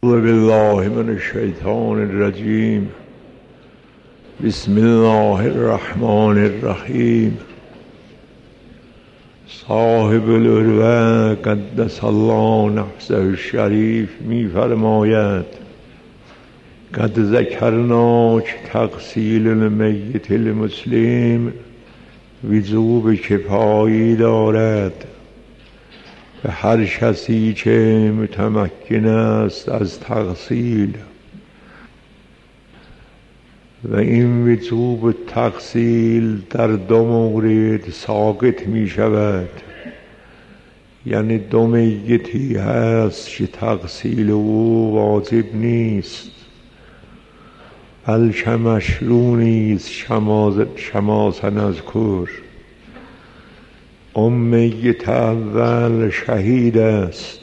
أعوذ بالله من الشيطان الرجيم. بسم الله الرحمن الرحیم. صاحب العروة قدس الله نفسه الشریف می فرماید: قد ذکرنا که تغسیل المیت المسلم وجوب کفایی دارد به هر کسی که متمکن است از تغسیل، و این وجوب تغسیل در دو مورد ساقط می شود. یعنی دو میتی هست که تغسیل او واجب نیست، بلکه مشروع نیست. شماسا نذکر. اون میت اول شهید است.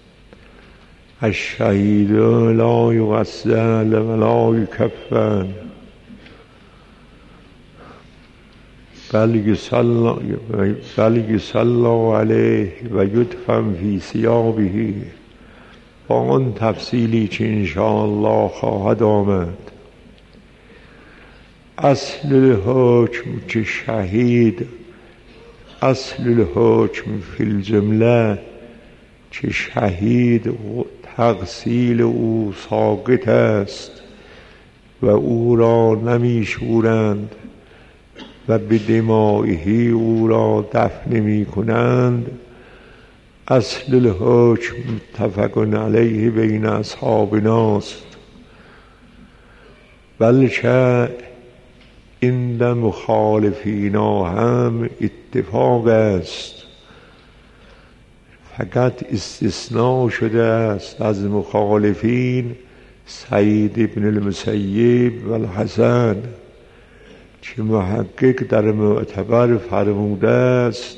الشهید لا یغسل ولا یکفن بل یصلی علیه و یدفن فی ثیابه. با اون تفصیلی که انشاءالله خواهد آمد. اصل الحکم که شهید، اصل الحکم فی الجمله که شهید تغسیل او ساقط است و او را نمی شورند و به دمائه او را دفن می کنند. اصل الحکم متفق علیه بین اصحابناست، بلکه عند مخالفینا هم اتفاق است. فقط استثناء شده است از مخالفین سعید ابن المسیب و الحسن، که محقق در معتبر فرموده است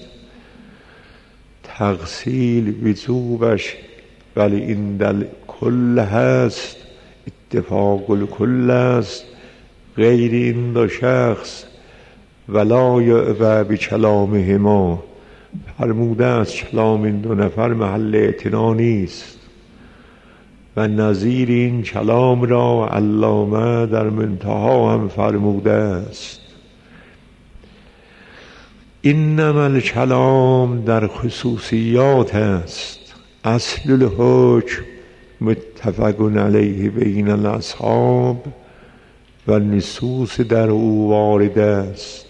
تغسیل وجوبش ولی این در کل هست، اتفاق الکل است، غیر این دو شخص. ولا یعبأ بکلامهما، فرموده است کلام این دو نفر محل اعتنا نیست. و نظیر این کلام را علامه در منتها هم فرموده است. انما الکلام در خصوصیات است. اصل الحکم متفق علیه بین الاصحاب و نصوص در او وارد است.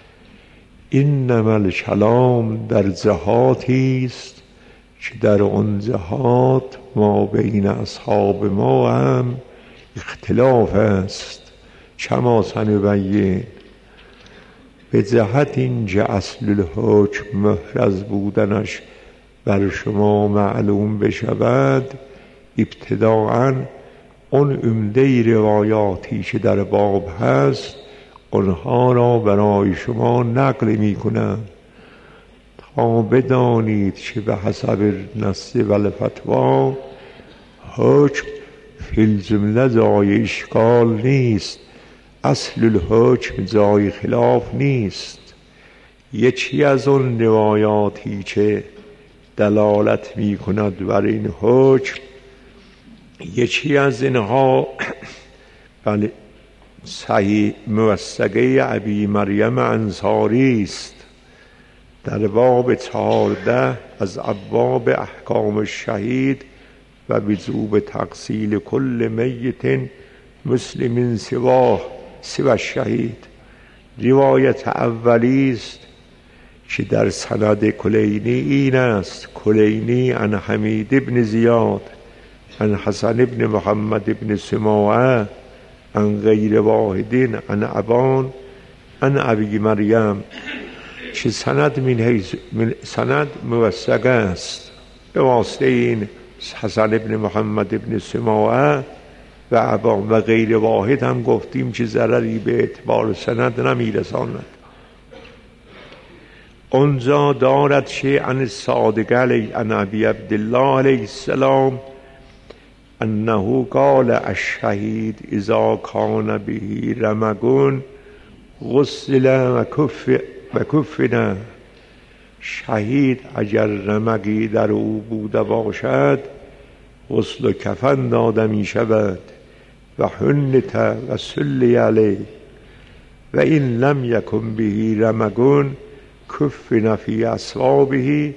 انما الکلام در جهاتی است که در آن جهات ما بین اصحاب ما هم اختلاف است. کما سنبین، به جهت اینکه اصل الحکم محرز بودنش بر شما معلوم بشود، ابتداءً اون عمده روایاتی که در باب هست آنها را برای شما نقل می کنم تا بدانید که به حسب نص و الفتوا حکم فی الجمله جای اشکال نیست. اصل الحکم جای خلاف نیست. یکی از اون روایاتی که دلالت می کند بر این حکم، یکی از اینها بله صحیح موثقه ابی مریم انصاری است، در باب 14 از ابواب احکام الشهید و وجوب تغسیل کل میت مسلم سوى الشهید. روایت اولی است که در سند کلینی این است: کلینی عن حمید بن زیاد عن حسن بن محمد بن سماعه عن غیر واحد عن ابان عن ابی مریم، که سند موثق است به واسطه این حسن بن محمد بن سماعه و ابان. و غیر واحد هم گفتیم که ضرری به اعتبار سند نمیرساند. اونجا دارد که عن الصادق علیه عن ابی عبدالله علیه السلام انه قال الشهید اذا کان به رمق غسل و کفن. شهید اگر رمقی در او بوده باشد غسل و کفن داده می شود و حنت و سلی علیه و این لم یکن بهی رمگون کفن فی اصوابه،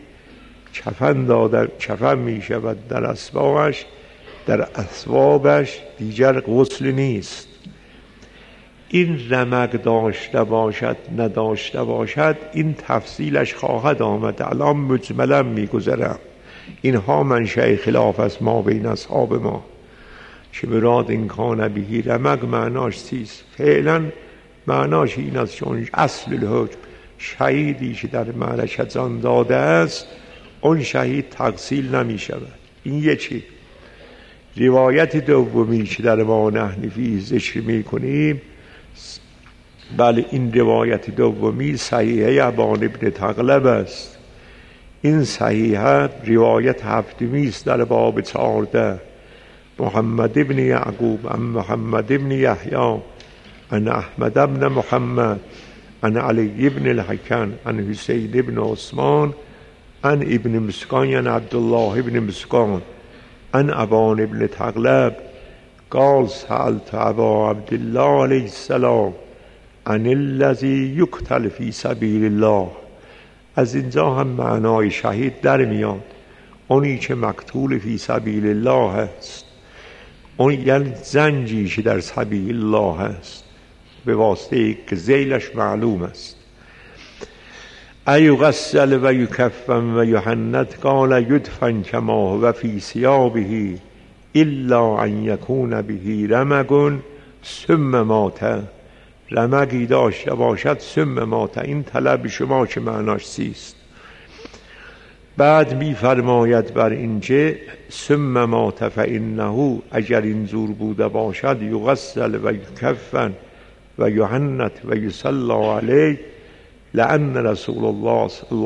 کفن می شود در اصوابش، در اصوابش دیگر غسل نیست. این رمق داشته باشد نداشته باشد این تفصیلش خواهد آمد، الان مجملا میگذرم. اینها منشأ خلاف است ما بین اصحاب ما که مراد این کان بهی رمق معناش چیست. فعلا معناش این است چون اصل الحکم شهیدی که در معرکه جان داده است اون شهید تغسیل نمی شود. این یکی. روایت دومی که در ما نحنفی ذکر می کنیم، بله این روایت دومی صحیحه ابان ابن تغلب است. این صحیحه روایت هفتمی است در باب 14. محمد ابن یعقوب عن محمد ابن یحیی عن احمد ابن محمد عن علی ابن الحکم عن حسین ابن عثمان عن ابن مسکان عن عبدالله ابن مسکان عن ابان ابن تغلب قال سألت ابا عبدالله علیه السلام عن الذی یقتل فی سبیل الله. از اینجا هم معنای شهید در میاد، اونی که مقتول فی سبیل الله است، اون یعنی زنجی که در سبیل الله است به واسطه که ذیلش معلوم است. ایغسل و یکفن و یحنط قال یدفن کما هو فی ثیابه الا ان یکون به رمق ثم مات. رمقی داشته باشد ثم مات. این طلب شما که معناش چیست؟ بعد می فرماید بر اینکه ثم مات فانه، اگر این زور بوده باشد یغسل و یکفن و یحنط و یصلی علیه لأن رسول الله صلی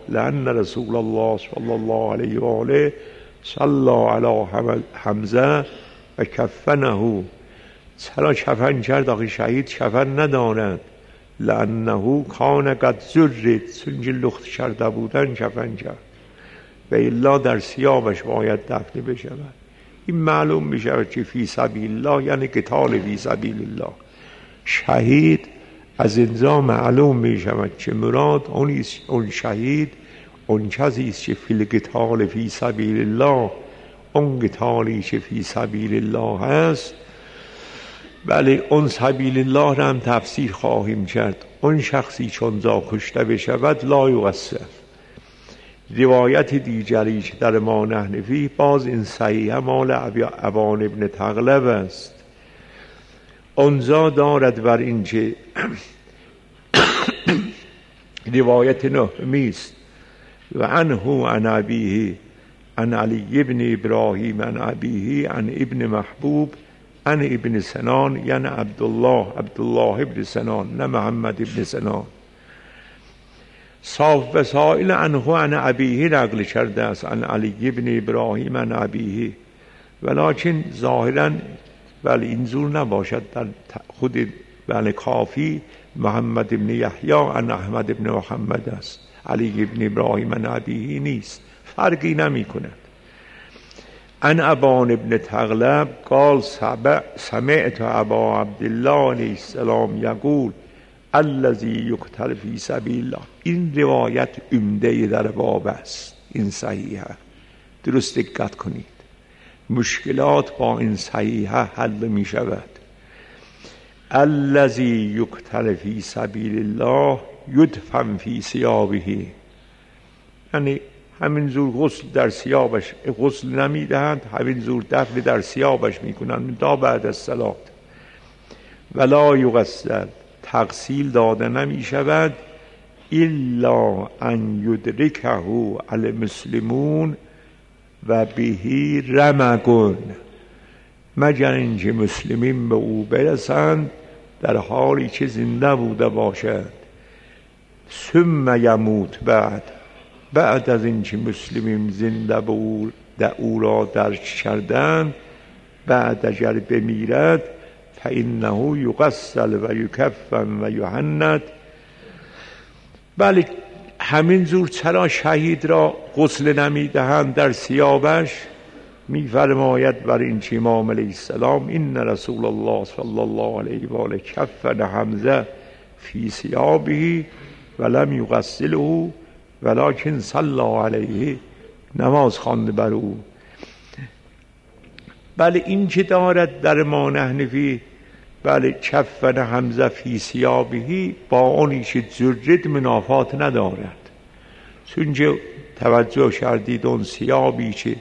الله علیه و آله صلی علی حمزه و کفنه. چرا کفن کرد؟ آخه شهید کفن ندارد. لأنه کان قد زرد، چون که لخت کرده بودن کفن کرد و الا در ثیابش باید دفن بشود. این معلوم میشود که فی سبیل الله یعنی قتال فی سبیل الله. شهید از اینجا معلوم میشود که مراد اون شهید اون کسی است که فی القتال فی سبیل الله، اون قتالی که فی سبیل الله است. بله اون سبیل الله را هم تفسیر خواهیم کرد. اون شخصی چون زا کشته بشود لا یغسل. روایت دیگری که در ما نحنفی باز این صحیحه مال ابان ابن تغلب است. اونجا دارد بر این که روایت نهمی است و عنه عن ابیه عن علی ابن ابراهیم عن ابیه عن ابن محبوب عن ابن سنان یعنی عبدالله ابن سنان نه محمد ابن سنان. صاف وسائل عنه عن ابیه نقل کرده است عن علی ابن ابراهیم عن ابیه، ولکن ظاهرا ولی این زور نباشد در خود بله کافی محمد ابن یحیی عن احمد ابن محمد است، علی ابن ابراهیم عن ابیه نیست، فرقی نمی کند. عن ابان ابن تغلب قال سمعت ابا عبدالله علیه السلام یقول الذی یقتل فی سبیل الله. این روایت عمده در باب است، این صحیحه، درست دقت کنید. مشکلات با این صحیحه حل می شود. الذی یقتل فی سبیل الله یدفن فی ثیابه، یعنی همین زور غسل در ثیابش غسل نمی دهند، همین زور دفن در ثیابش می کنند تا بعد از صلات. ولا یغسل، تغسیل داده نمی شود الا ان یدرکه المسلمون و بهی رمقون، مگر اینکه مسلمین به او برسند در حالی که زنده بوده باشد. ثم یموت، بعد از اینکه مسلمین زنده به او را درک کردند، بعد اگر بمیرد فانه یغسل و یکفن و یحنط. بله همین زور چرا شهید را غسل نمی دهند در ثیابش؟ می‌فرماید بر این چه امام علیه السلام این رسول الله صلی الله علیه و آله کفن حمزه فی ثیابه ولم یغسله ولکن صلی علیه، نماز خوانده بر او. بله این چه دارد در ما نحنفی، بله کفن حمزه فی ثیابه با اونیش زرد منافات ندارد، چون توجه کردید اون ثیابی که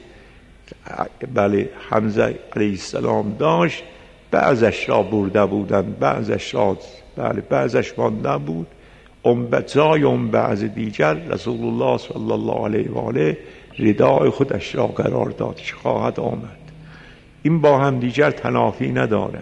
بله حمزه علیه السلام داشت بعضش را برده بودند، بعضش را بله بعضش مانده بود، جای اون بعض دیگر رسول الله صلی الله علیه و آله ردای خودش را قرار داد که خواهد آمد. این با هم دیگر تنافی ندارد.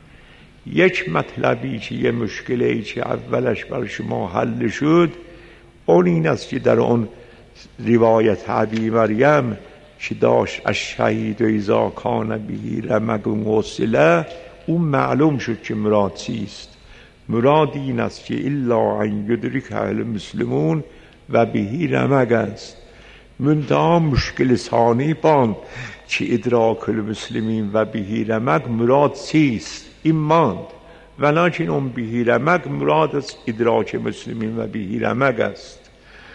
یک مطلبی که یه مشکلی که اولش بر شما حل شد اون این است که در اون روایت ابی مریم که داشت از شهید و اذا کان به رمق وصله، اون معلوم شد که مراد چیست. مراد این است که الا ان یدرک المسلمون و به رمق است. منتها مشکل ثانی بان که ادراک المسلمین و به رمق مراد چیست، این ماند. ولکن اون به رمق مراد است ادراک مسلمین و به رمق است.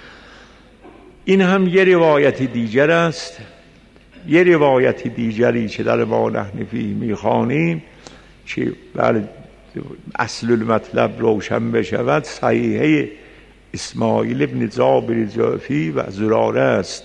این هم یه روایت دیگر است. یه روایت دیگری که در ما نحنفی میخوانیم که بله اصل المطلب روشن بشود، صحیحه اسماعیل ابن جابر جعفی و زراره است،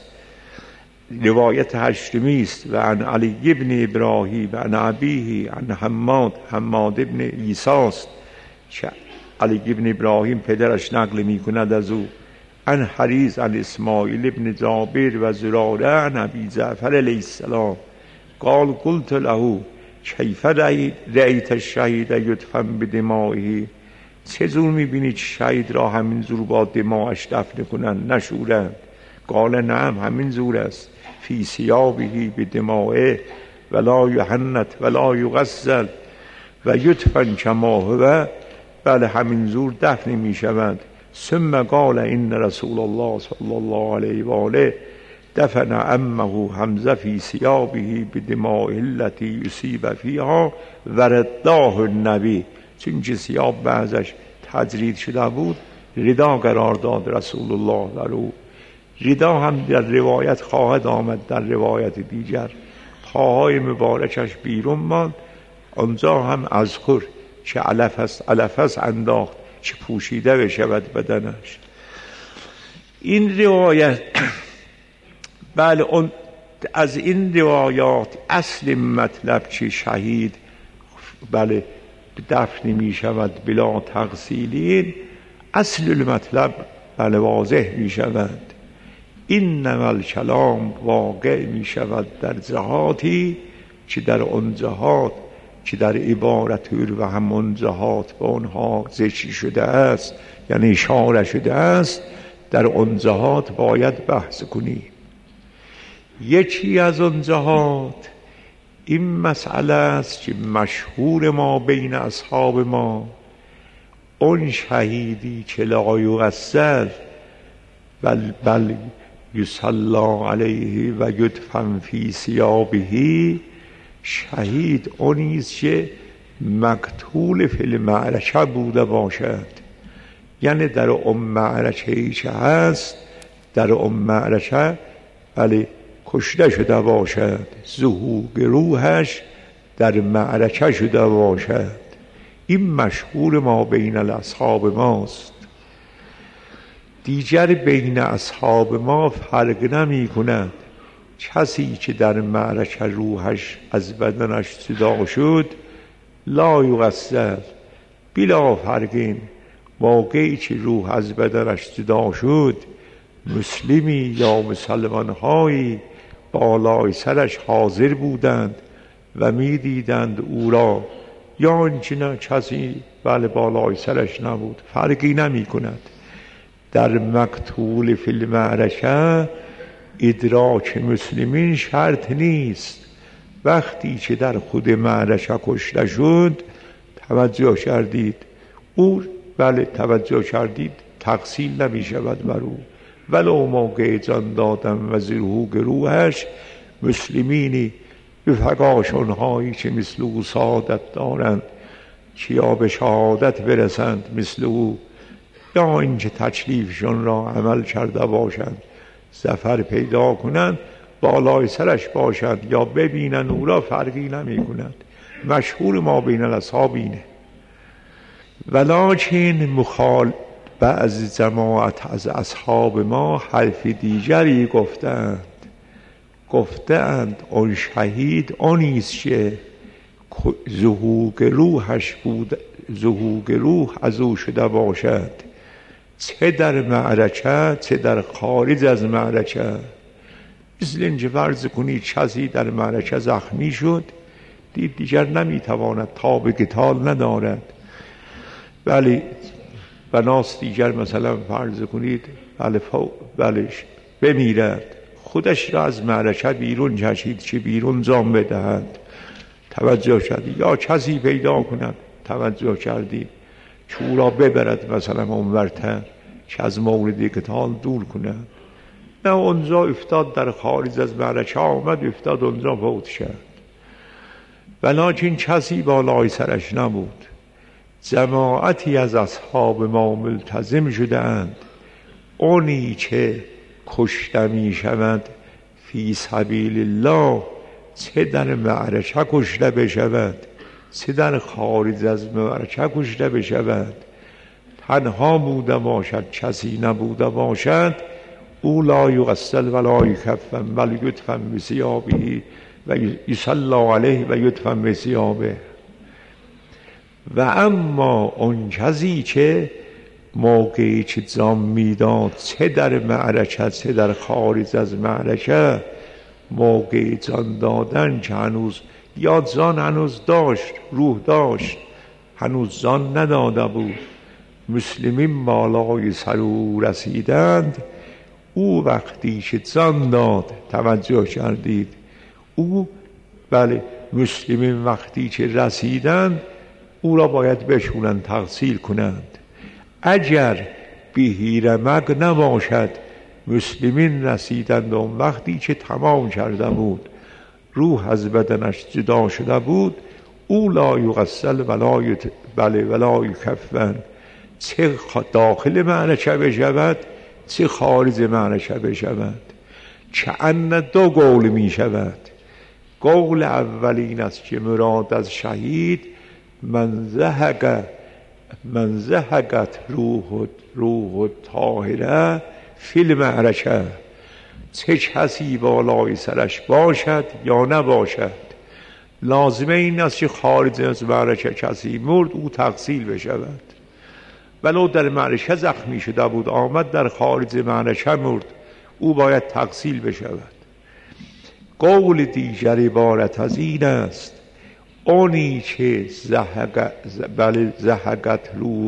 روایت هشتمی است. و عن علی ابن ابراهیم و عن ابیه عن حماد ابن عیسی است که علی ابن ابراهیم پدرش نقل میکند از او، عن حریز عن اسماعیل ابن جابر و زراره عن ابی جعفر علیه السلام قال قلت له کیف رأیت الشهید یدفن بدمائه، چه جور میبینید شهید را همین زور با دماغش دفن کنند نشورند؟ قال نعم همین زور است، فی ثیابه بدمائه ولا یحنط ولا یغسل و یدفن کما هو، بله همین زور دفن میشوند. ثم قال این رسول الله صلی الله علیه و آله دفن عمه حمزه فی ثیابه بدمائه التي یصیب فیها و رداه النبی، چون که ثیاب بعضش تجرید شده بود ردا قرار داد رسول الله در او. ردا هم در روایت خواهد آمد، در روایت دیگر پاهای مبارکش بیرون ماند، آنجا هم اذکر که علف است انداخت که پوشیده بشود بدنش. این روایت بله اون از این روایات اصل مطلب که شهید بله دفن می شود بلا تغسیلین، اصل المطلب بله واضح می شود. اینما الکلام واقع می شود در جهاتی که در اون جهات که در عبارت و همون جهات به اونها ذکر شده است، یعنی اشاره شده است، در اون جهات باید بحث کنیم. یکی از اون جهات این مسئله است که مشهور ما بین اصحاب ما، اون شهیدی که لا یغسل بل یصلی علیه و یدفن فی ثیابه، شهید اونیست که مقتول فی المعرکه بوده باشد، یعنی در اون معرکه‌ای که هست در اون معرکه بله کشته شده باشد، ظهور روحش در معرکه شده باشد. این مشهور ما بین اصحاب ماست. دیگر بین اصحاب ما فرق نمی کند. کسی که در معرکه روحش از بدنش جدا شد لا یغسل، بلا فرقین. واقعی که روح از بدنش جدا شد، مسلمی یا مسلمانهایی بالای سرش حاضر بودند و می دیدند او را، یا اینکه نه کسی بله بالای سرش نبود، فرقی نمی کند. در مقتول فی المعرکه ادراک مسلمین شرط نیست. وقتی که در خود معرکه کشته شد توجه کردید او بله توجه کردید تغسیل نمی شود بر او، ولو موقع جان دادن و ظهور روحش مسلمینی به فگاشانهایی که مثل او سعادت دارند، چیا به شهادت برسند مثل او، یا اینکه تکلیفشان را عمل کرده باشند ظفر پیدا کنند بالای سرش باشند یا ببینند او را فرقی نمی کند. مشهور ما بین الاصحاب اینه. ولکن بعض جماعت از اصحاب ما حرف دیگری گفتند آن شهید آنیست که ضحوک روح از او شده باشد، چه در معرکه چه در خارج از معرکه. مثل اینکه فرض کنید کسی در معرکه زخمی شد، دید دیگر نمیتواند، تاب قتال ندارد، ولی بناس دیگر مثلا فرض کنید بله بمیرد، خودش را از معرکه بیرون کشید که بیرون جان بدهد، توجه کردید، یا کسی پیدا کند توجه کردید که او را ببرد مثلا اونورتر که از مورد قتال دور کند، نه اونجا افتاد در خارج از معرکه آمد، افتاد اونجا فوت شد. ولکن کسی بالای سرش نبود. جماعتی از اصحاب ما ملتزم شدند اونی که کشته می شود فی سبیل الله، چه در معرکه کشته بشود چه در خارج از معرکه کشته بشود، تنها بوده باشد کسی نبوده باشد، او لا یغسل ولا یکفن بل یدفن بثیابه و یصلی علیه و یدفن بثیابه. و اما اون کسی که موقعی که جان میداد چه در معرکه چه در خارج از معرکه، موقع جان دادن که هنوز یا جان هنوز داشت، روح داشت، هنوز جان نداده بود، مسلمین بالای سر او رسیدند، او وقتی که جان داد، توجه کردید، او بله مسلمین وقتی که رسیدند او را باید بشونند، تغسیل کنند. اگر بهیرمک نباشد، مسلمین رسیدند اون وقتی که تمام کرده بود، روح از بدنش جدا شده بود، او لا یغسل ولا یکفن، چه داخل معرکه بشود چه خارج معرکه بشود. کأن دو قول می شود. قول اولین است که مراد از شهید من زهقت روح طاهره فی المعرکه، چه کسی بالای سرش باشد یا نباشد. لازمه این است که خارج از معرکه کسی مرد او تغسیل بشود، ولو در معرکه زخمی شده بود آمد در خارج معرکه مرد، او باید تغسیل بشود. قول دیگر عبارت از این است اونی که زهقت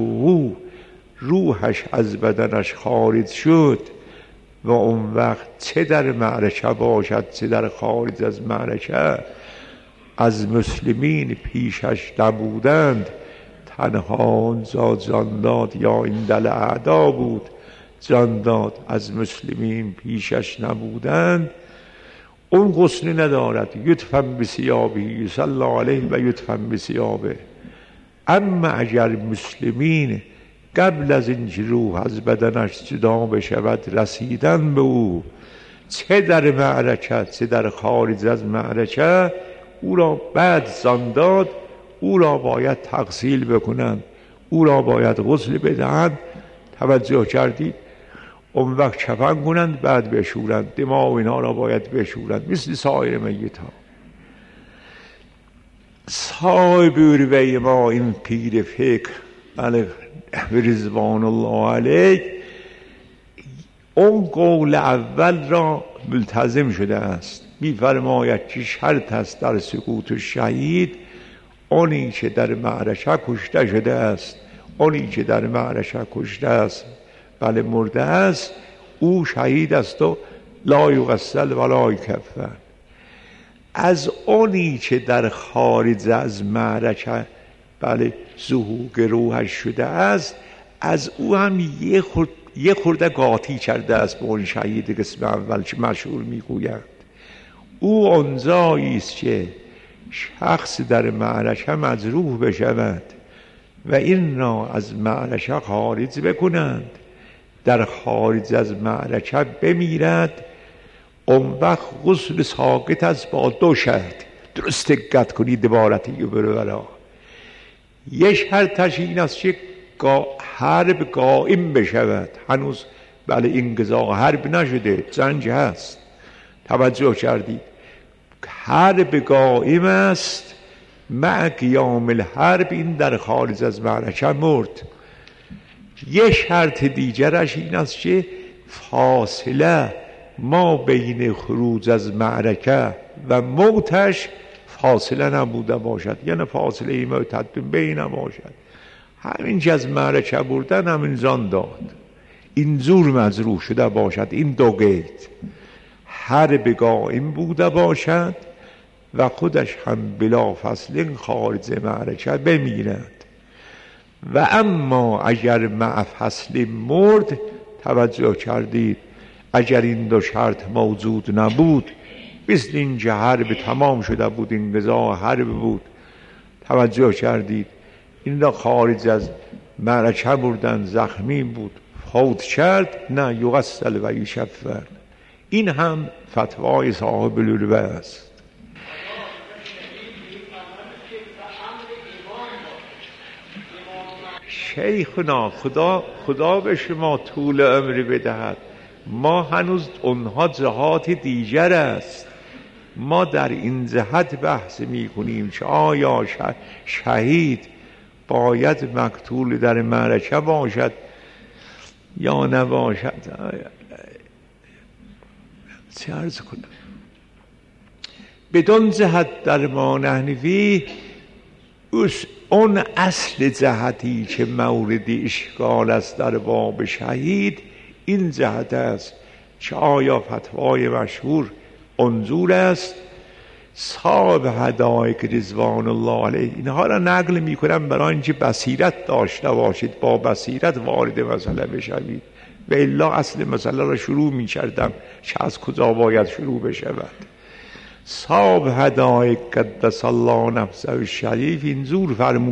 روحش از بدنش خارج شد و اون وقت چه در معرکه باشد چه در خارج از معرکه، از مسلمین پیشش نبودند، تنها اونجا جان داد یا این دل اعدا بود جان داد، از مسلمین پیشش نبودند، اون غسل ندارد، یدفن بثیابه، یصلی علیه و یدفن بثیابه. اما اگر مسلمین قبل از اینکه روح از بدنش جدا بشود رسیدن به او، چه در معرکه چه در خارج از معرکه، او را بعد جان داد، او را باید تغسیل بکنند، او را باید غسل بدهند، توجه کردید، اون وقت کفن کنند بعد بشورند، دماغ اینا را باید بشورند مثل سایر میت ها. صاحب اروه ما این پیر فکر رضوان الله علیه اون قول اول را ملتزم شده است، می‌فرماید که شرط است در سقوط شهید اونی که در معرکه کشته شده است، اونی که در معرکه کشته است بله مرده است، او شهید است و لا یغسل ولا یکفن. از اونی که در خارج از معرکه بله ضحوک روحش شده است، از او هم یه خورده قاطی کرده است به اون شهید قسم اول که مشهور میگویند. او آنجایی است که شخص در معرکه مجروح بشود و این را از معرکه خارج بکنند، در خارج از معرکه بمیرد، اون وقت غسل ساقط است با 2 شرط. درست دقت کنید عبارتی رو برا. یه شرطش این است که حرب قائم بشود. هنوز انقضا حرب نشده، جنگ هست. توجه کردید؟ حرب قائم است، مع قیام الحرب این در خارج از معرکه مرد. یه شرط دیگرش این است که فاصله ما بین خروج از معرکه و موتش فاصله نبوده باشد، یعنی فاصله موت بین نباشد. همین که از معرکه بردن همین جان داد، اینجور مجروح شده باشد. این 2 قید، حرب قائم بوده باشد و خودش هم بلا فصل خارج معرکه بمیرد. و اما اگر مع فصل مرد، توجه کردید، اگر این 2 شرط موجود نبود، مثل این که حرب تمام شده بود، انقضا حرب بود، توجه کردید، این را خارج از معرکه بردن، زخمی بود، فوت کرد، نه یغسل و یشفر. این هم فتوای صاحب العلوه است. شیخنا خدا به شما طول عمر بدهد. ما هنوز اونها جهات دیگر است. ما در این جهت بحث می کنیم که آیا شهید باید مقتول در معرکه باشد یا نباشد. چه عرض کنم؟ بدون جهت در ما نحنفی اون اصل جهتی که مورد اشکال است در باب شهید، این جهت است که آیا فتوای مشهور انظور است. صاحب حدائق رضوان الله علیه اینها را نقل می کنم برای اینکه بصیرت داشته باشید، با بصیرت وارد مسئله بشوید، و الا اصل مسئله را شروع می کردم که از کجا باید شروع بشود. صاحب حدائق قدس الله نفسه الشریف اینجور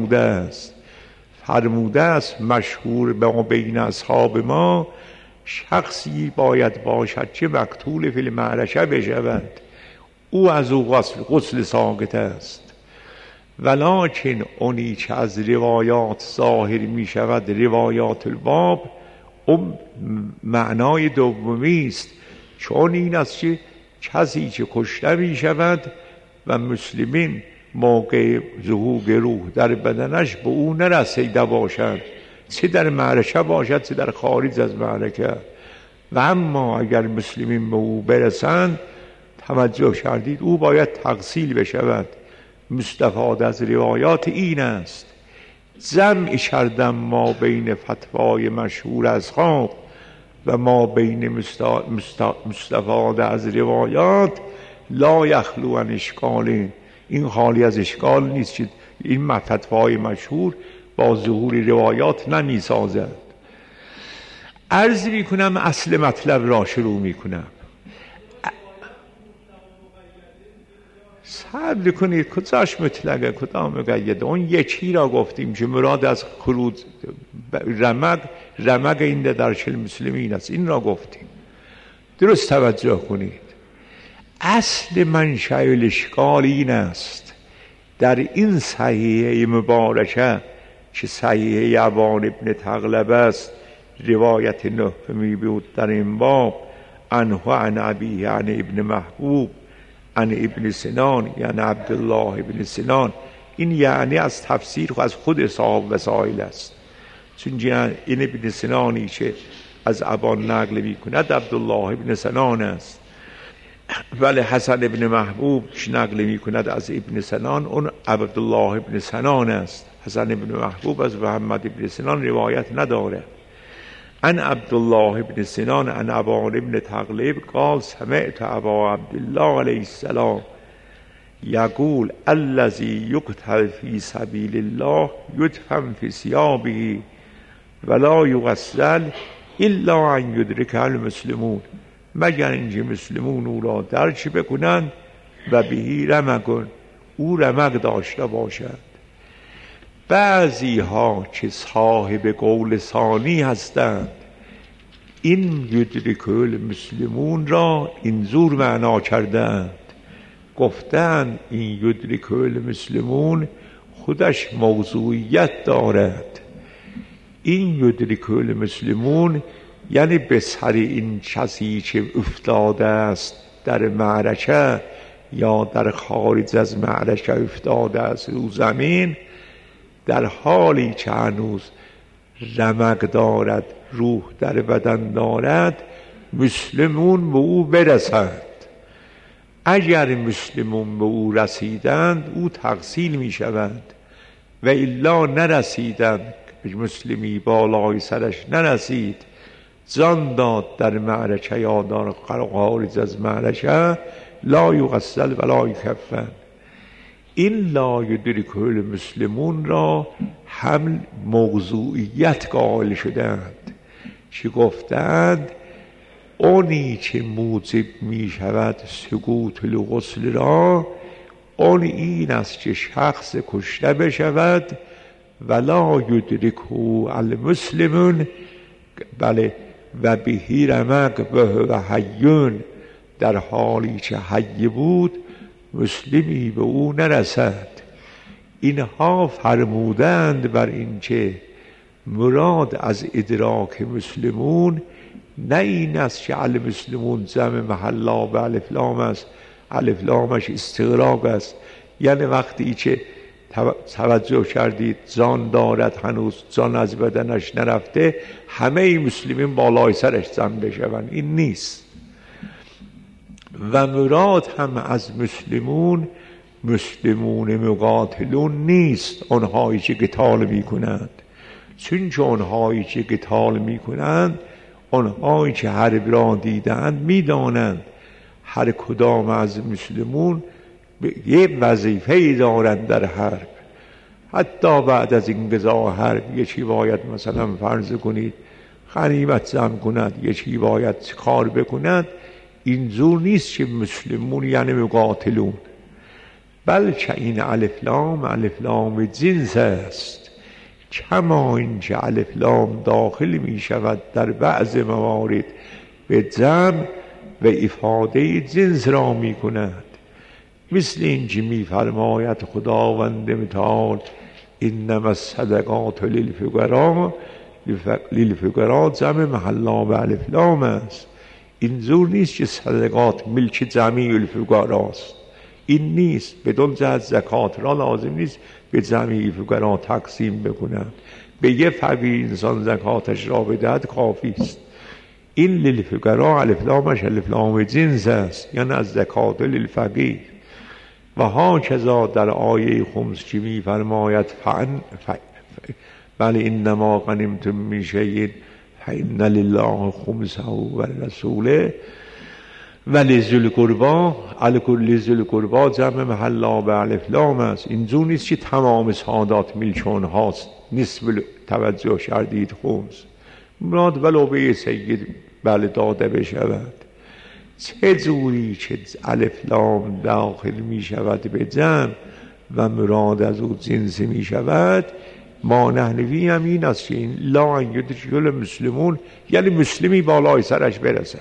فرموده است مشهور به بین اصحاب ما، شخصی باید باشد که مقتول فی المعرکه بشود، او از او غسل ساقط است. ولکن اونی که از روایات ظاهر می شود، روایات الباب، اون معنای دومی است، چون این است که کسی که کشته می شود و مسلمین موقع ظهور روح در بدنش به او نرسیده باشد، چه در معرکه باشد چه در خارج از معرکه. و اما اگر مسلمین به او برسند، توجه کردید، او باید تغسیل بشود. مستفاد از روایات این است جمع کردم ما بین فتوای مشهور اصحاب و ما بین مستفاد از روایات لا یخلو عن اشکال. این خالی از اشکال نیست که این فتوای مشهور با ظهور روایات نمی سازد. عرض می کنم اصل مطلب را شروع می کنم. صبر کنید، کجاش مطلقه کدام مقیده؟ اون یکی را گفتیم که مراد از خروج رمق این در چل مسلمین است، این را گفتیم. درست توجه کنید. اصل منشأ الاشکال این است در این صحیحه مبارکه که صحیحه عوان ابن تغلب است، روایت نهمی بود در این باب، عنه عن ابیه عن ابن محبوب عن ابن سنان، یعنی عبدالله ابن سنان. این یعنی از تفسیر از خود صاحب وسائل است، چون این ابن سنانی که از ابان نقل می کند عبدالله ابن سنان است، ولی حسن ابن محبوب که نقل می کند از ابن سنان اون عبدالله ابن سنان است. حسن ابن محبوب از محمد ابن سنان روایت نداره. ان عبدالله ابن سنان ان ابان ابن تغلب قال سمعت ابا عبدالله علیه السلام یقول الذی یقتل فی سبیل الله یدفن فی ثیابه ولا یغسل الا ان یدرک المسلمون، مگر اینکه مسلمون او را درچ بکنند و بهی رمقون، او رمق داشته باشد. بعضی ها که صاحب قول ثانی هستند این یدرک المسلمون را اینجور معنا کردند، گفتند این یدرک المسلمون خودش موضوعیت دارد. این یدرک المسلمون یعنی به سر این کسی که افتاده است در معرکه یا در خارج از معرکه افتاده است رو زمین، در حالی که هنوز رمق دارد، روح در بدن دارد، مسلمون به او برسند. اگر مسلمون به او رسیدند او تغسیل می شوند و الا نرسیدند، مسلمی بالای سرش نرسید، جان داد در معرکه یا در خارج از معرکه، لا یغسل ولا یکفن. این لا یدرک المسلمون را هم موضوعیت قائل شدند که گفتند اونی که موجب می شود سقوط الغسل را اون این است که شخص کشته بشود ولا یدرکه المسلمون، بله، و بهی رمق و حیون، در حالی که حی بود مسلمی به او نرسد. اینها فرمودند بر این که مراد از ادراک مسلمون نه این است که المسلمون جمع محلا به الف لام است، الف لامش استغراق است، یعنی وقتی که توجه کردید جان دارد، هنوز جان از بدنش نرفته، همه مسلمین بالای سرش جمع بشوند، این نیست. و مراد هم از مسلمون مقاتلون نیست، آنهایی که قتال میکنند، چون که آنهایی که قتال میکنند، آنهایی که حرب را دیدند میدانند هر کدام از مسلمون یه وظیفه‌ای دارند در حرب. حتی بعد از انقضاء حرب یکی باید مثلا فرض کنید غنیمت جمع کند، یکی باید کار بکند. اینجور نیست که مسلمون یعنی مقاتلون، بلکه این الف لام جنس است، کما اینکه الف لام داخل می شود در بعض موارد به جمع و افاده جنس را می کند. مثل اینکه می فرماید خداوند متعال انما الصدقات للفقراء جمع محلا به الف لام است. اینجور نیست که صدقات ملک جمعی الفقراء است، این نیست. بدون جهت زکات را لازم نیست به جمعی فقراء تقسیم بکنند، به یه فقیر انسان زکاتش را بدهد کافی است. این للفقراء الف لامش الف لام جنس است، یعنی از زکات للفقیر. و ها کذا در آیه خمس که می فرماید بل انما غنمتم من شیء فإن لله خمسه ولرسوله ولذی القربی جمع محلا به الف لام است. اینجور نیست که تمام سادات ملک آنهاست، نسبت توجه کردید خمس، مراد ولو به سید بله داده بشود. چه جوری که الف لام داخل می شود به جمع و مراد از او جنس می شود، ما نحنوی هم این است که این لا یدرک المسلمون یعنی مسلمی بالای سرش برسد.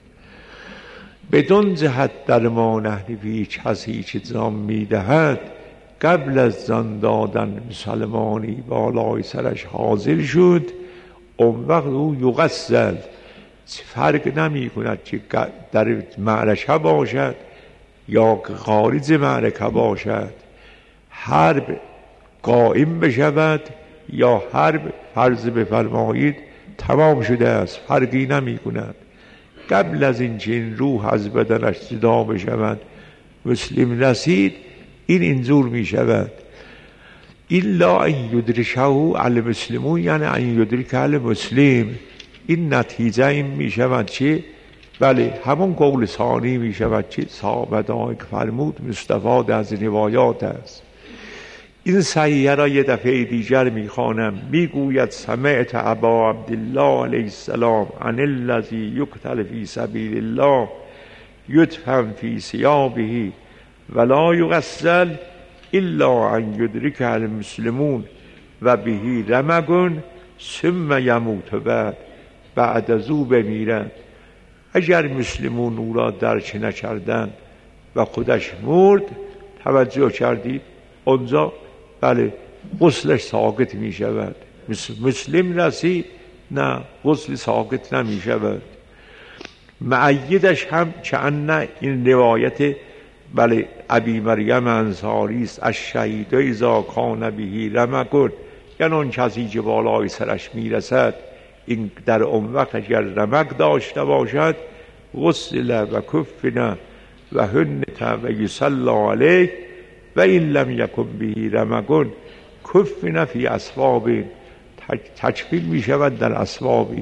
بدون جهت در ما نحنوی کسی که جان می دهد قبل از جان دادن مسلمانی بالای سرش حاضر شد، اون وقت او یغسل، فرق نمی کند که در معرکه باشد یا خارج معرکه باشد، حرب قائم بشود یا حرب فرض بفرمایید تمام شده است، فرقی نمی کند. قبل از اینکه این روح از بدنش جدا بشود مسلم رسید، این اینجور می شود. الا ان یدرکه المسلمون یعنی ان یدرکه المسلم. این نتیجه این می شود که بله همون قول ثانی می شود که صحابه فرمود مستفاد از روایات است. این صحیحه را یه دفعه دیگر می خوانم. می گوید سمعت ابا عبدالله علیه السلام عن الذی یقتل فی سبیل الله یدفن فی ثیابه ولا یغسل الا ان یدرک المسلمون و بهی رمگون ثم یموت بعد از او بمیرد. اگر مسلمون او را درک نکردند و خودش مرد، توجه کردید اونجا بله غسلش ساقط می شود. مسلم رسید نه، غسل ساقط نمی شود. معیدش هم چند این روایت بله ابی مریم انصاری است، از شهید اذا کان به رمق، یعنی اون کسی که بالای سرش میرسد این در اون وقت اگر رمق داشته باشد غسل و کفن و هنت و یصلی علیه و این لم یکن به رمق کفن فی اثواب، تکفین می شود در اثوابی.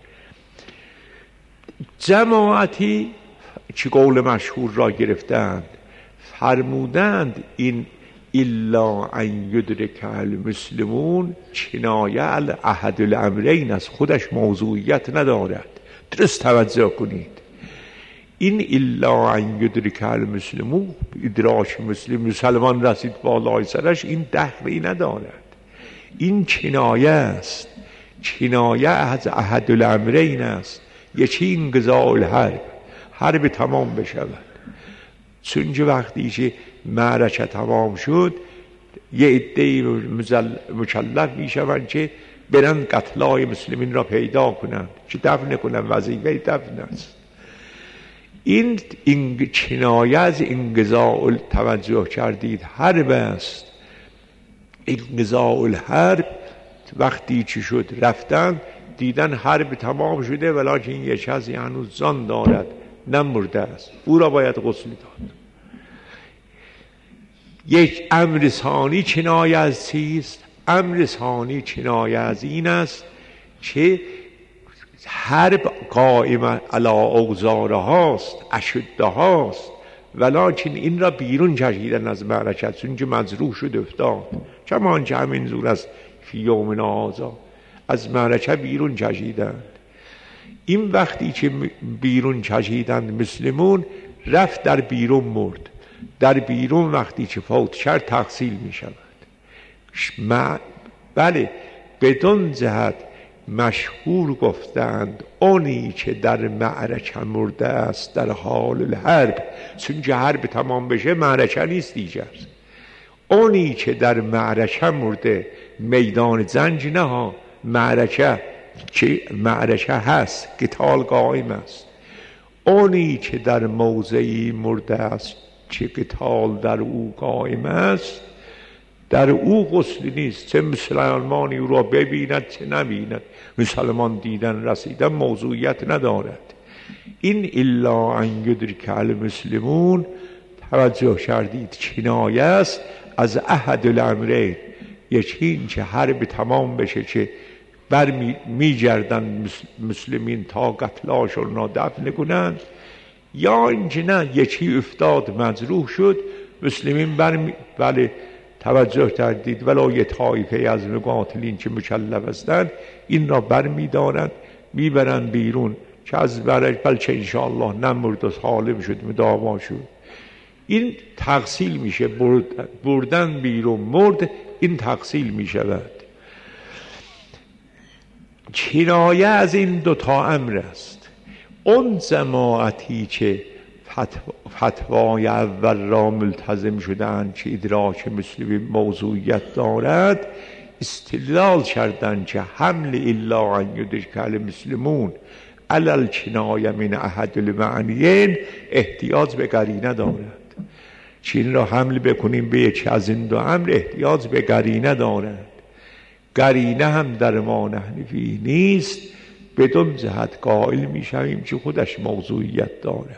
جماعتی چه قول مشهور را گرفتند، فرمودند این الا ان یدرک المسلمون کنایه احد الامرین است، خودش موضوعیت ندارد. درست توجه کنید، این الا ان یدرک المسلمون، ادراک مسلمان رسید بالای سرش، این دخلی ندارد، این کنایه است، کنایه از احد الامرین است. یکی انقضاء الحرب، حرب تمام بشود. چون وقتی که معرکه تمام شد یه عده مکلف میشوند که برن قتلای مسلمین را پیدا کنند که دفن کنند، وظیفه دفن است. این کنایه از انقضاء، توجه کردید، حرب است. انقضاء الحرب وقتی چی شد رفتن دیدن حرب تمام شده ولیکن یه کسی هنوز جان دارد، نمرده است، او را باید غسل داد. یک امر ثانی کنایه از چیست؟ امر ثانی کنایه از این است که حرب قائم علی اوزارهاست، اشدهاست، ولیکن این را بیرون کشیدن از معرکت، چون که مجروح شد افتاد، کمان که همین زور است فی یومنا هذا، از معرکه بیرون کشیدند. این وقتی که بیرون کشیدند مسلمون، رفت در بیرون مرد. در بیرون وقتی که فوت کرد تغسیل می شود. بله بدون جهت مشهور گفتند اونی که در معرکه مرده است در حال الحرب، چون که حرب تمام بشه معرکه نیست دیگر، اونی که در معرکه مرده، میدان جنگ نه ها، معرکه که معرکه هست، قتال قائم است، اونی که در موضعی مرده است که قتال در او قائم است، در او غسل نیست، چه مسلمانی او را ببیند چه نبیند. مسلمان دیدن رسیدن موضوعیت ندارد. این الا ان یدرک المسلمون، توجه کردید، کنایه است از احد الامرین. یکی این که حرب تمام بشه که میگردن مسلمین تا قتلاشون را دفن کنند، یا اینکه نه یکی افتاد مجروح شد، مسلمین بله توجه کردید ولای طایفه از مقاتلین که مکلف هستند این را برمیدارند میبرند بیرون که از بلکه انشاءالله نمرد و سالم شد، مداوا شد. این تغسیل میشه، بردن بیرون مرد، این تغسیل میشود. کنایه از این دوتا امر است. اون جماعتی که فتوای اول را ملتزم شدند که ادراک مسلمی موضوعیت دارد، استدلال کردند که حمل الا ان یدرک المسلمون علی الکنایه من احد المعنیین احتیاج به قرینه دارد. چین را حمل بکنیم به یکی از این دو امر احتیاج به قرینه دارد. قرینه هم در ما نحنفی نیست، بدون جهت قائل می شویم که خودش موضوعیت دارد.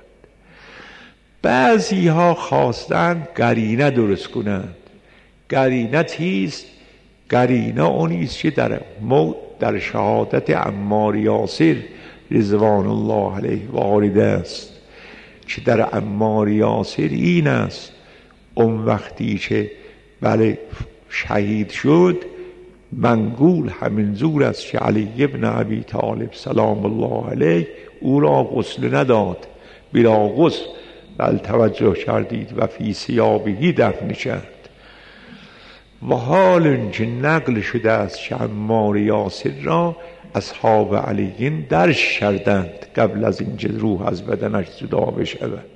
بعضی ها خواستند قرینه درست کنند. قرینه چیست؟ قرینه اونیست که در شهادت عمار یاسر رضوان الله علیه وارد است، که در عمار یاسر این است اون وقتی که بله شهید شد، منقول همین زور است که علی ابن ابی طالب سلام الله علیه او را غسل نداد، بلا غسل بل توجه کردید و فی ثیابه دفن کرد. و حال اینکه نقل شده است که عمار یاسر را اصحاب علی درش کردند قبل از اینکه روح از بدنش جدا بشود.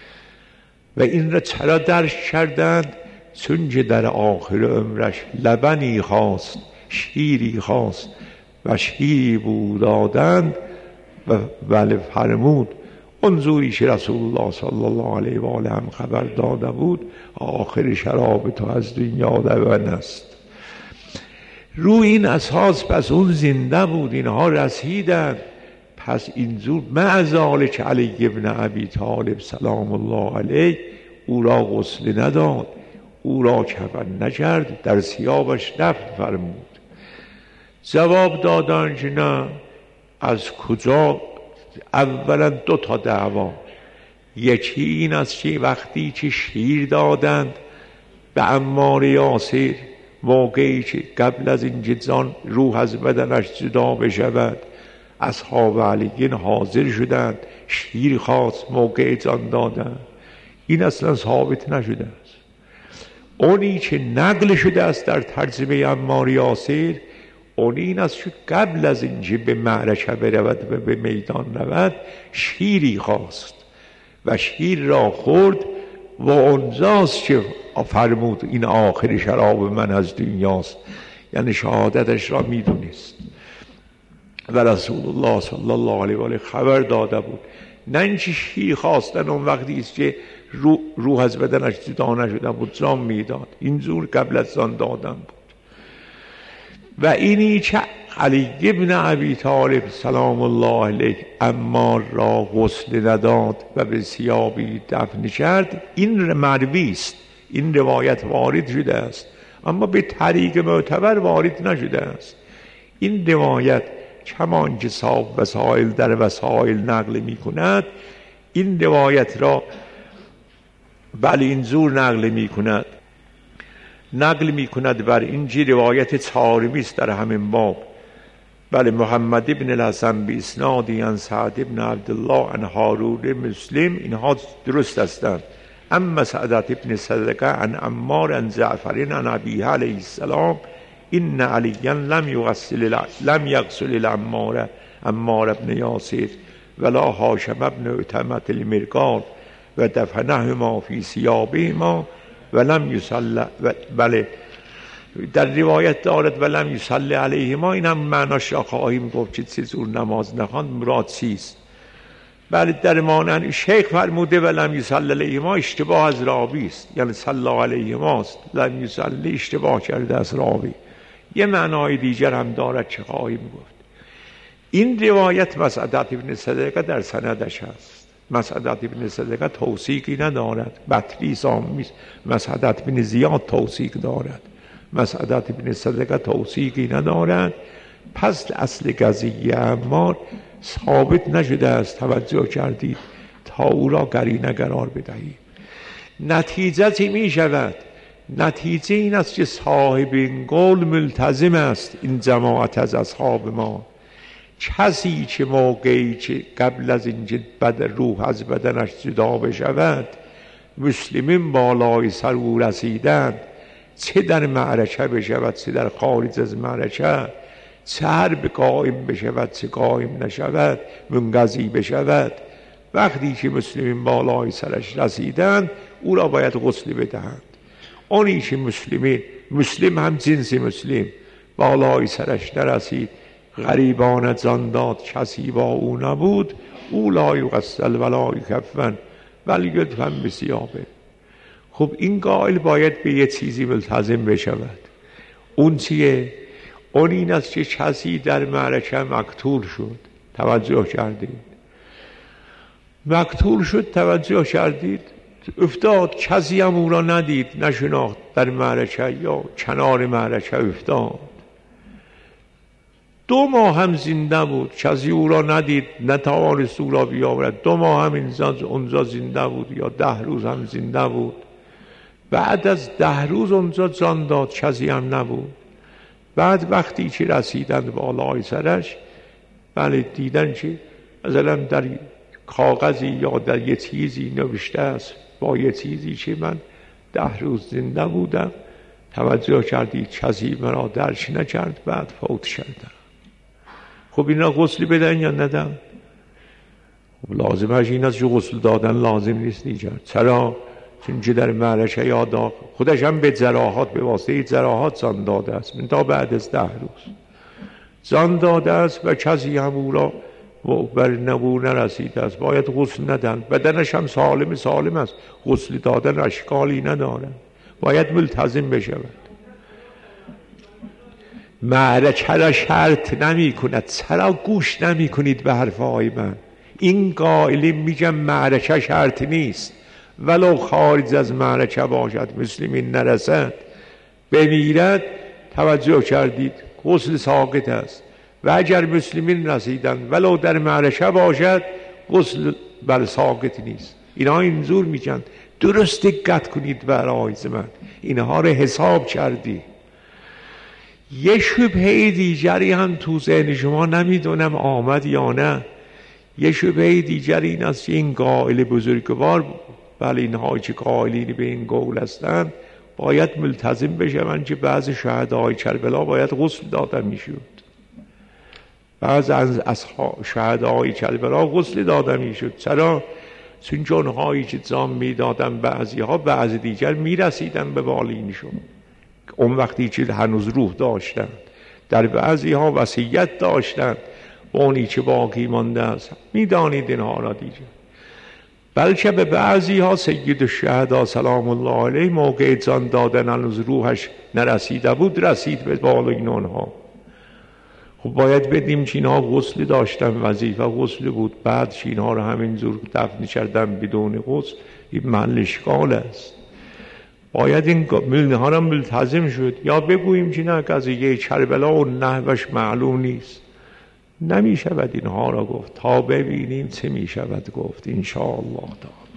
و این را چرا درش کردند؟ چون که در آخر عمرش لبنی خواست، شیری خواست و شیری بود دادند و بله فرمود اونجوری که رسول الله صلی الله علیه و آله هم خبر داده بود آخر شراب تو از دنیا لبن است. روی این اساس پس اون زنده بود، اینها رسیدن. پس اینجور معذالک علی ابن ابی طالب سلام الله علیه او را غسل نداد، او را کفن نکرد، در ثیابش دفن فرمود. جواب دادن که نه، از کجا؟ اولا 2 دعوا. یکی این است که وقتی که شیر دادند به عمار یاسر، موقعی که قبل از این جان روح از بدنش جدا بشود، اصحاب علی حاضر شدند، شیر خواست، موقع جان دادن. این اصلا ثابت نشده است. اونی که نقل شده است در ترجمه عمار یاسر اون این است که قبل از اینکه به معرکه برود و به میدان رود شیری خواست و شیر را خورد و اونجاست که فرمود این آخر شراب من از دنیاست، یعنی شهادتش را میدونست و رسول الله صلی الله علیه و آله خبر داده بود. نه اینکه شیر خواستن اون وقتی است که روح از بدنش جدا نشده بود جام میداد، اینجور قبل از جان دادن بود. و اینی که علی ابن ابی طالب سلام الله علیه عمار را غسل نداد و به ثیابی دفن کرد، این مروی است، این روایت وارد شده است، اما به طریق معتبر وارد نشده است. این روایت کمان که صاحب وسائل در وسائل نقل می کند، این روایت را بله اینجور نقل می کند بر اینجی روایت چهارمی است در همین باب. بله محمد ابن الحسن به اسنادی عن سعد ابن عبدالله عن هارون مسلم، اینها درست هستند. اما سعدت ابن صدقه عن عمار عن جعفر عن ابیه علیه السلام این علیا لم یغسل العمار عمار ابن یاسر ولا هاشم ابن اتمت المرقال و دفنهما فی ثیابهما ولم یصلی. بله در روایت دارد ولم یصلی علیهما، این هم معناش را خواهیم گفت که چه جور نماز نخواند مراد چیست. بله در مانند شیخ فرموده ولم یصلی علیهما اشتباه از راوی است، یعنی صلی علیهما است، لم یصلی اشتباه کرده از راوی. یه معنای دیگر هم دارد که خواهیم گفت. این روایت مسعدت ابن صدقه در سندش هست. مسعدت ابن صدقه توثیقی ندارد، بطری سامیست. مسعدت ابن زیاد توثیق دارد، مسعدت ابن صدقه توثیقی ندارد. پس اصل قضیه عمار ثابت نشده است، توجه کردید، تا او را قرینه قرار بدهید. نتیجه چی می شود؟ نتیجه این است که صاحب این قول ملتزم است، این جماعت از اصحاب ما. کسی که موقعی که قبل از اینکه روح از بدنش جدا بشود مسلمین بالای سر او رسیدند، چه در معرکه بشود چه در خارج از معرکه، چه حرب قائم بشود چه قائم نشود، منقضی بشود، وقتی که مسلمین بالای سرش رسیدند او را باید غسل بدهند. اونی که مسلم هم جنس مسلم بالای سرش نرسید، غریبان جان داد، کسی با او نبود، او لا یغسل ولا یکفن ولی یدفن بثیابه. خب این قائل باید به یه چیزی ملتزم بشود. اون چیه؟ اون این است که کسی در معرکه مقتول شد، توجه کردید، مقتول شد، توجه کردید، افتاد، کسی هم او را ندید، نشناخت، در معرکه یا کنار معرکه افتاد. 2 ماه هم زنده بود، کسی او را ندید، نتوانست او را بیاورد. 2 ماه هم اونجا زنده بود یا 10 روز هم زنده بود. بعد از 10 روز اونجا جان داد، کسی هم نبود. بعد وقتی که رسیدند بالای سرش، بله دیدن که مثلا در کاغذی یا در یه چیزی نوشته است با یه چیزی که من 10 روز زنده بودم، توجه کردید کسی مرا درش نکرد، بعد فوت کردم. خب اینا غسلی بدن یا ندن؟ خب لازمش این است که غسل دادن لازم نیست دیگر. چرا؟ چون در معرکه یادا خودش هم به جراحات، به واسطه جراحات جان داده است، من تا بعد از 10 روز جان داده است و کسی هم او را بر نبو نرسیده است، باید غسل ندن. بدنش هم سالم است، غسل دادن اشکالی ندارد، باید ملتزم بشود. معرکه را شرط نمی کند. چرا گوش نمی کنید به حرفهای من؟ این قائلین میگم معرکه شرط نیست، ولو خارج از معرکه باشد، مسلمین نرسد بمیرد، توجه کردید غسل ساقط است. و اگر مسلمین رسیدن ولو در معرکه باشد، غسل بر ساقط نیست. اینا اینجور میگن. درست دقت کنید به عرایض من، اینها رو حساب کردی. یه شبهه دیگری هم تو ذهن شما نمیدونم آمد یا نه. یه شبهه دیگری این است که این قائل بزرگوار، بله اینها که قائلین به این قول هستند، باید ملتزم بشوند که بعض شهدای کربلا باید غسل داده میشد. بعض از شهدای کربلا غسل داده میشد. چرا؟ چون جنهایی که جان میدادن بعضی ها، بعض دیگر میرسیدن به بالینشون اون وقتی که هنوز روح داشتن. در بعضی ها وصیت داشتن و اونی که باقی مانده است میدانید اینها را دیگه. بلکه به بعضی ها سید الشهدا سلام الله علیه موقع جان دادن هنوز روحش نرسیده بود، رسید به بالین اونها. خب باید بدیم که اینها غسل داشتن، وظیفه غسل بود، بعد اینها رو همینجور دفن کردن بدون غسل، این محل اشکال است. باید اینها را ملتزم شد. یا بگوییم که نه قضیه کربلا و نحوش معلوم نیست، نمی شود اینها را گفت تا ببینیم چه می شود گفت ان شاء الله تعالی.